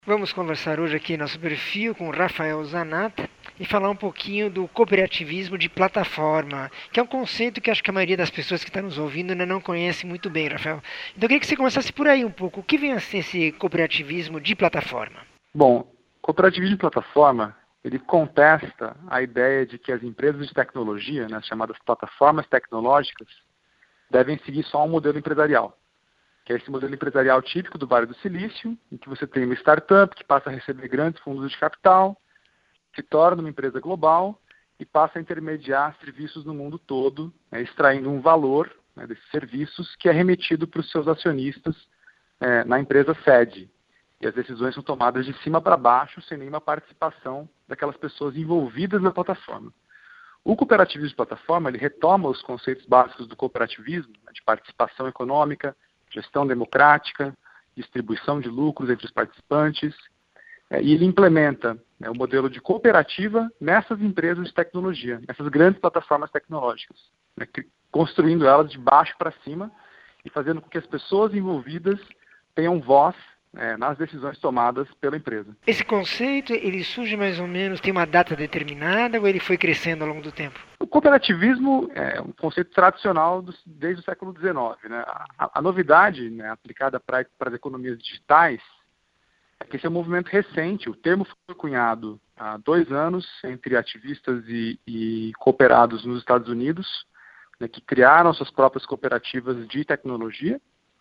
Vamos conversar hoje aqui em nosso perfil com o Rafael Zanata e falar um pouquinho do cooperativismo de plataforma, que é um conceito que acho que a maioria das pessoas que estão nos ouvindo ainda não conhece muito bem, Rafael. Então eu queria que você começasse por aí um pouco. O que vem a ser esse cooperativismo de plataforma? Bom, cooperativismo de plataforma, ele contesta a ideia de que as empresas de tecnologia, né, as chamadas plataformas tecnológicas, devem seguir só um modelo empresarial, que é esse modelo empresarial típico do Vale do Silício, em que você tem uma startup que passa a receber grandes fundos de capital, se torna uma empresa global e passa a intermediar serviços no mundo todo, né, extraindo um valor, né, desses serviços que é remetido para os seus acionistas na empresa sede. E as decisões são tomadas de cima para baixo, sem nenhuma participação daquelas pessoas envolvidas na plataforma. O cooperativismo de plataforma, ele retoma os conceitos básicos do cooperativismo, né, de participação econômica, gestão democrática, distribuição de lucros entre os participantes, e ele implementa, né, o modelo de cooperativa nessas empresas de tecnologia, nessas grandes plataformas tecnológicas, né, construindo elas de baixo para cima e fazendo com que as pessoas envolvidas tenham voz nas decisões tomadas pela empresa. Esse conceito, ele surge mais ou menos, tem uma data determinada ou ele foi crescendo ao longo do tempo? O cooperativismo é um conceito tradicional desde o século XIX. Né? A novidade, né, aplicada para as economias digitais é que esse é um movimento recente. O termo foi cunhado há 2 anos entre ativistas e cooperados nos Estados Unidos, né, que criaram suas próprias cooperativas de tecnologia.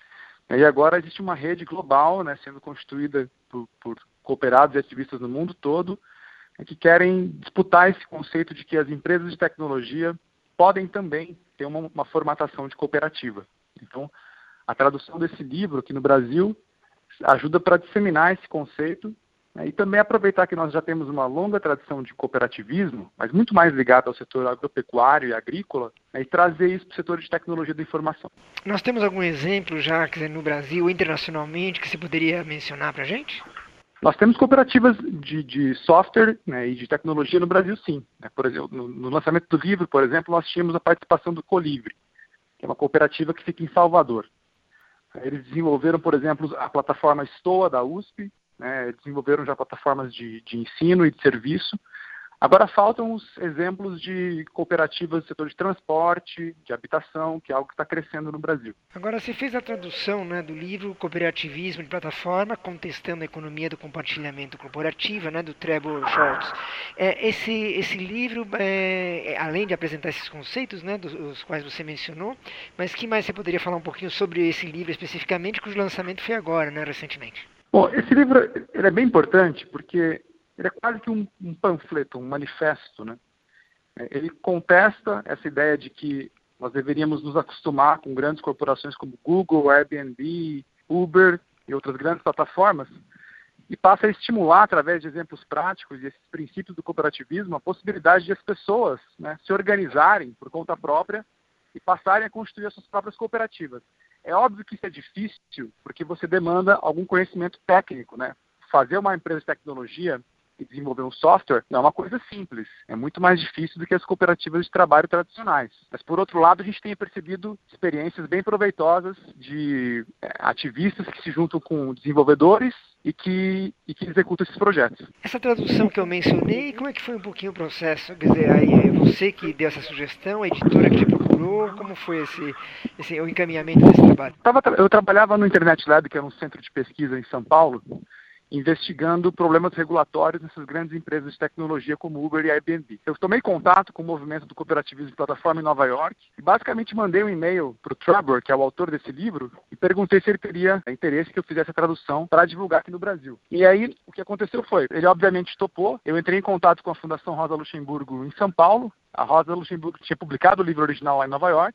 E agora existe uma rede global, né, sendo constituída por cooperados e ativistas no mundo todo, que querem disputar esse conceito de que as empresas de tecnologia podem também ter uma formatação de cooperativa. Então, a tradução desse livro aqui no Brasil ajuda para disseminar esse conceito, né, e também aproveitar que nós já temos uma longa tradição de cooperativismo, mas muito mais ligada ao setor agropecuário e agrícola, né, e trazer isso para o setor de tecnologia da informação. Nós temos algum exemplo já, quer dizer, no Brasil, internacionalmente, que você poderia mencionar para a gente? Nós temos cooperativas de software, né, e de tecnologia no Brasil, sim. Por exemplo, no lançamento do livro, por exemplo, nós tínhamos a participação do Colivre, que é uma cooperativa que fica em Salvador. Eles desenvolveram, por exemplo, a plataforma Stoa da USP, né, desenvolveram já plataformas de ensino e de serviço. Agora faltam os exemplos de cooperativas do setor de transporte, de habitação, que é algo que está crescendo no Brasil. Agora, você fez a tradução, né, do livro Cooperativismo de Plataforma, contestando a economia do compartilhamento corporativo, né, do Trevor Shorts. Esse livro, além de apresentar esses conceitos, né, dos quais você mencionou, mas que mais você poderia falar um pouquinho sobre esse livro especificamente, cujo lançamento foi agora, né, recentemente? Bom, esse livro ele é bem importante porque ele é quase que um panfleto, um manifesto, né? Ele contesta essa ideia de que nós deveríamos nos acostumar com grandes corporações como Google, Airbnb, Uber e outras grandes plataformas e passa a estimular, através de exemplos práticos e esses princípios do cooperativismo, a possibilidade de as pessoas, né, se organizarem por conta própria e passarem a constituir as suas próprias cooperativas. É óbvio que isso é difícil porque você demanda algum conhecimento técnico, né? Fazer uma empresa de tecnologia e desenvolver um software não é uma coisa simples. É muito mais difícil do que as cooperativas de trabalho tradicionais. Mas, por outro lado, a gente tem percebido experiências bem proveitosas de ativistas que se juntam com desenvolvedores e que executam esses projetos. Essa tradução que eu mencionei, como é que foi um pouquinho o processo? Quer dizer, aí é você que deu essa sugestão, a editora que te procurou, como foi o encaminhamento desse trabalho? Eu trabalhava no Internet Lab, que é um centro de pesquisa em São Paulo, investigando problemas regulatórios nessas grandes empresas de tecnologia como Uber e Airbnb. Eu tomei contato com o movimento do cooperativismo de plataforma em Nova York e basicamente mandei um e-mail para o Trevor, que é o autor desse livro, e perguntei se ele teria interesse que eu fizesse a tradução para divulgar aqui no Brasil. E aí, o que aconteceu foi, ele obviamente topou, eu entrei em contato com a Fundação Rosa Luxemburgo em São Paulo. A Rosa Luxemburgo tinha publicado o livro original lá em Nova York,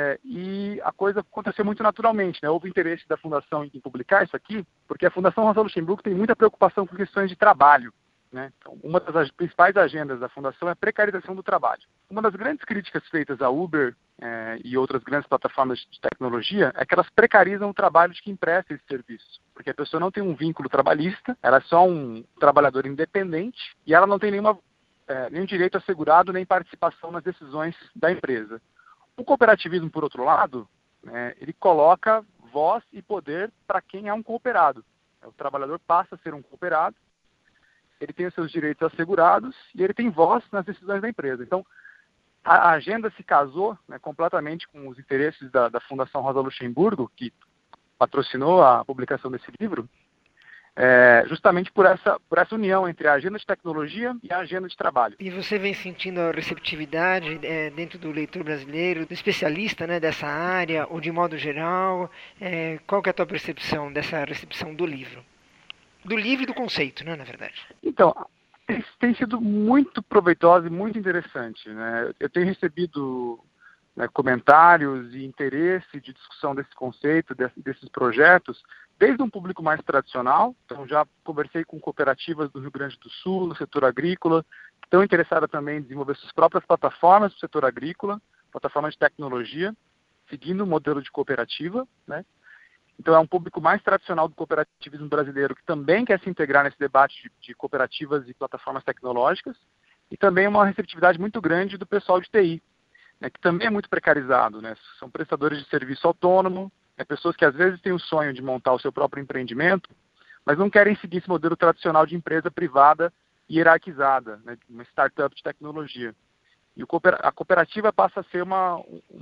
e a coisa aconteceu muito naturalmente, né? Houve interesse da Fundação em publicar isso aqui, porque a Fundação Rosa Luxemburgo tem muita preocupação com questões de trabalho, né? Então, uma das principais agendas da Fundação é a precarização do trabalho. Uma das grandes críticas feitas à Uber e outras grandes plataformas de tecnologia é que elas precarizam o trabalho de quem presta esse serviço, porque a pessoa não tem um vínculo trabalhista, ela é só um trabalhador independente e ela não tem nenhum direito assegurado nem participação nas decisões da empresa. O cooperativismo, por outro lado, ele coloca voz e poder para quem é um cooperado. O trabalhador passa a ser um cooperado, ele tem os seus direitos assegurados e ele tem voz nas decisões da empresa. Então, a agenda se casou, né, completamente com os interesses da Fundação Rosa Luxemburgo, que patrocinou a publicação desse livro, justamente por essa união entre a agenda de tecnologia e a agenda de trabalho. E você vem sentindo a receptividade dentro do leitor brasileiro, do especialista, né, dessa área, ou de modo geral? Qual que é a tua percepção dessa recepção do livro? Do livro e do conceito, né, na verdade. Então, tem sido muito proveitosa e muito interessante, né? Eu tenho recebido, né, comentários e interesse de discussão desse conceito, desses projetos, desde um público mais tradicional. Então, já conversei com cooperativas do Rio Grande do Sul, no setor agrícola, que estão interessadas também em desenvolver suas próprias plataformas do setor agrícola, plataformas de tecnologia, seguindo o modelo de cooperativa, né? Então, é um público mais tradicional do cooperativismo brasileiro que também quer se integrar nesse debate de cooperativas e plataformas tecnológicas, e também uma receptividade muito grande do pessoal de TI, né, que também é muito precarizado, né? São prestadores de serviço autônomo, pessoas que às vezes têm o sonho de montar o seu próprio empreendimento, mas não querem seguir esse modelo tradicional de empresa privada e hierarquizada, né, uma startup de tecnologia. E a cooperativa passa a ser uma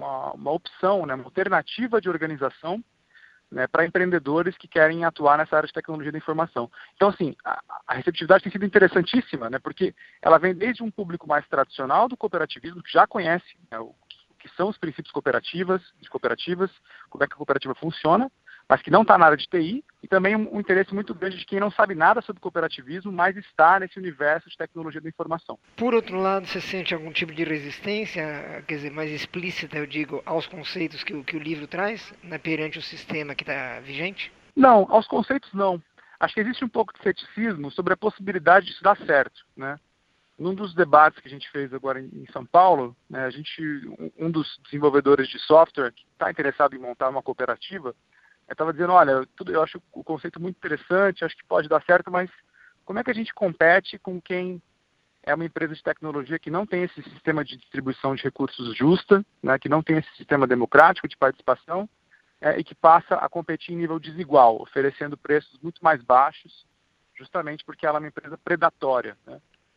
opção, né, uma alternativa de organização, né, para empreendedores que querem atuar nessa área de tecnologia da informação. Então, assim, a receptividade tem sido interessantíssima, né, porque ela vem desde um público mais tradicional do cooperativismo, que já conhece, né, o que são os princípios de cooperativas, como é que a cooperativa funciona, mas que não está na área de TI, e também um interesse muito grande de quem não sabe nada sobre cooperativismo, mas está nesse universo de tecnologia da informação. Por outro lado, você sente algum tipo de resistência, quer dizer, mais explícita, eu digo, aos conceitos que o livro traz, né, perante o sistema que está vigente? Não, aos conceitos não. Acho que existe um pouco de ceticismo sobre a possibilidade disso dar certo, né? Num dos debates que a gente fez agora em São Paulo, né, um dos desenvolvedores de software que está interessado em montar uma cooperativa, estava dizendo, olha, eu acho o conceito muito interessante, acho que pode dar certo, mas como é que a gente compete com quem é uma empresa de tecnologia que não tem esse sistema de distribuição de recursos justa, né, que não tem esse sistema democrático de participação, e que passa a competir em nível desigual, oferecendo preços muito mais baixos, justamente porque ela é uma empresa predatória, né?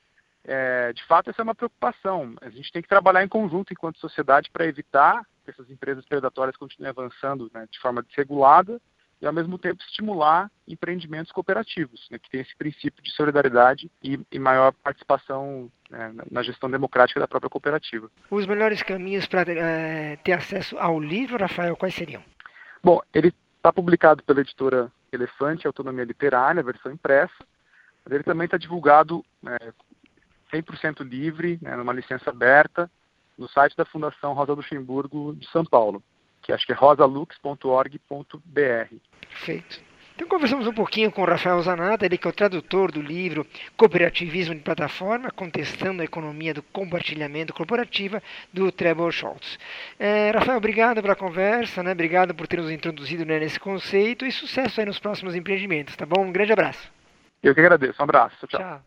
De fato, essa é uma preocupação. A gente tem que trabalhar em conjunto enquanto sociedade para evitar que essas empresas predatórias continuem avançando, né, de forma desregulada e, ao mesmo tempo, estimular empreendimentos cooperativos, né, que tem esse princípio de solidariedade e maior participação, né, na gestão democrática da própria cooperativa. Os melhores caminhos para ter acesso ao livro, Rafael, quais seriam? Bom, ele está publicado pela editora Elefante, Autonomia Literária, versão impressa, mas ele também está divulgado 100% livre, né, numa licença aberta, no site da Fundação Rosa Luxemburgo de São Paulo, que acho que é rosalux.org.br. Perfeito. Então conversamos um pouquinho com o Rafael Zanata, ele que é o tradutor do livro Cooperativismo de Plataforma, contestando a economia do compartilhamento corporativa, do Trebor Scholz. Rafael, obrigado pela conversa, né? Obrigado por ter nos introduzido, né, nesse conceito, e sucesso aí nos próximos empreendimentos, tá bom? Um grande abraço. Eu que agradeço. Um abraço. Tchau. Tchau.